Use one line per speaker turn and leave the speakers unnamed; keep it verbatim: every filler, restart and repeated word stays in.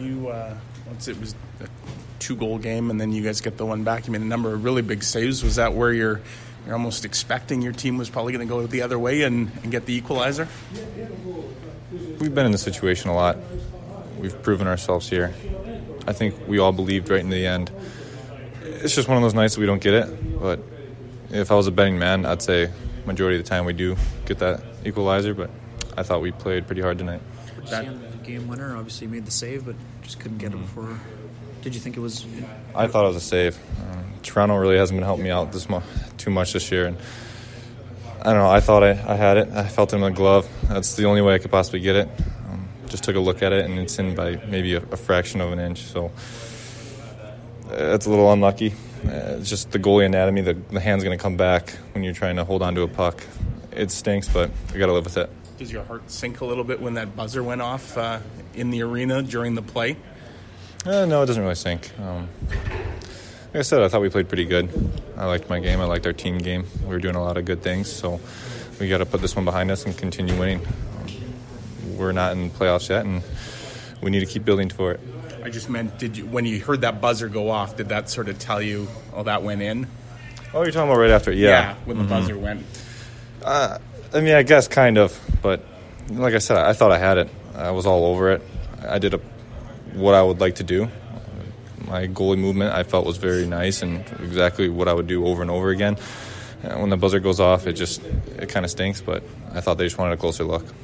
You, uh, once it was a two-goal game, and then you guys get the one back. You made a number of really big saves. Was that where you're you're almost expecting your team was probably going to go the other way and, and get the equalizer?
We've been in this situation a lot. We've proven ourselves here. I think we all believed right in the end. It's just one of those nights that we don't get it. But if I was a betting man, I'd say majority of the time we do get that equalizer. But I thought we played pretty hard tonight.
That the game winner, obviously you made the save, but just couldn't get mm-hmm. it before. Did you think it was?
I thought it was a save. Um, Toronto really hasn't been helping me out this mo- too much this year, and I don't know. I thought I, I had it. I felt it in my glove. That's the only way I could possibly get it. Um, just took a look at it, and it's in by maybe a, a fraction of an inch. So it's a little unlucky. Uh, it's just the goalie anatomy. The, the hand's going to come back when you're trying to hold on to a puck. It stinks, but we got to live with it.
Does your heart sink a little bit when that buzzer went off uh, in the arena during the play?
Uh, no, it doesn't really sink. Um, like I said, I thought we played pretty good. I liked my game. I liked our team game. We were doing a lot of good things, so we got to put this one behind us and continue winning. Um, we're not in the playoffs yet, and we need to keep building for it.
I just meant, did you when you heard that buzzer go off, did that sort of tell you, oh, that went in?
Oh, you're talking about right after? Yeah,
yeah when the
mm-hmm.
buzzer went.
Uh, I mean, I guess kind of, but like I said, I thought I had it. I was all over it. I did a, what I would like to do. My goalie movement I felt was very nice and exactly what I would do over and over again. And when the buzzer goes off, it just it kind of stinks, but I thought they just wanted a closer look.